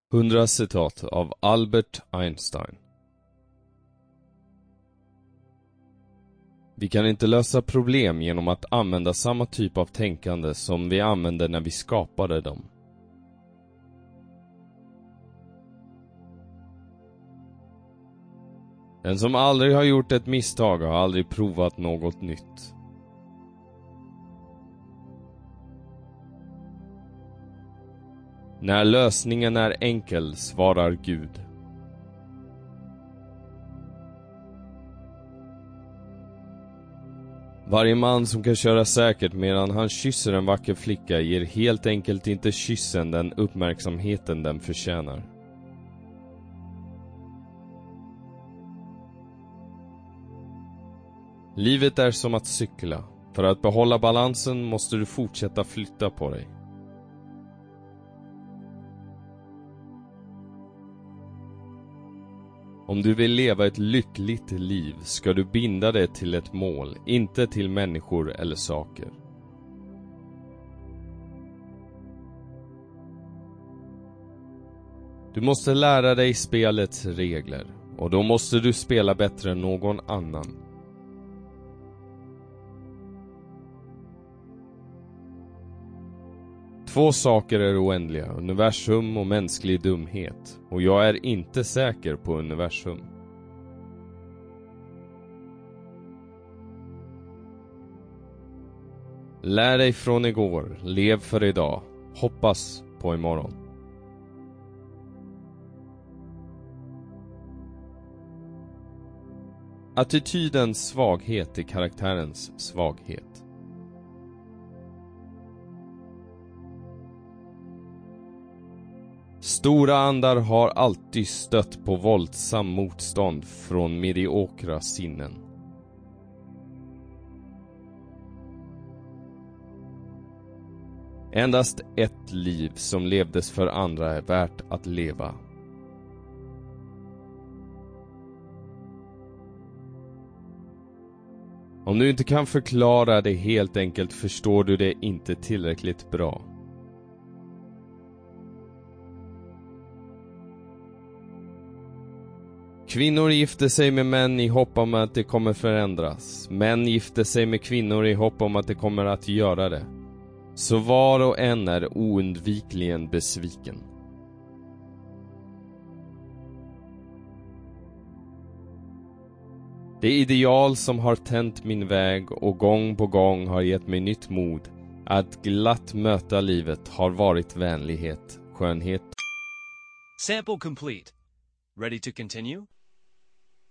100 citat av Albert Einstein. Vi kan inte lösa problem genom att använda samma typ av tänkande som vi använde när vi skapade dem. Den som aldrig har gjort ett misstag har aldrig provat något nytt. När lösningen är enkel svarar Gud. Varje man som kan köra säkert medan han kysser en vacker flicka ger helt enkelt inte kyssen den uppmärksamheten den förtjänar. Livet är som att cykla. För att behålla balansen måste du fortsätta flytta på dig. Om du vill leva ett lyckligt liv ska du binda dig till ett mål, inte till människor eller saker. Du måste lära dig spelets regler, och då måste du spela bättre än någon annan. Två saker är oändliga, universum och mänsklig dumhet, och jag är inte säker på universum. Lär dig från igår, lev för idag, hoppas på imorgon. Attitydens svaghet är karaktärens svaghet. Stora andar har alltid stött på våldsam motstånd från mediokra sinnen. Endast ett liv som levdes för andra är värt att leva. Om du inte kan förklara det helt enkelt förstår du det inte tillräckligt bra. Kvinnor gifter sig med män i hopp om att det kommer förändras. Män gifter sig med kvinnor i hopp om att det kommer att göra det. Så var och en är oundvikligen besviken. Det ideal som har tänt min väg och gång på gång har gett mig nytt mod att glatt möta livet har varit vänlighet, skönhet. Sample complete. Ready to continue?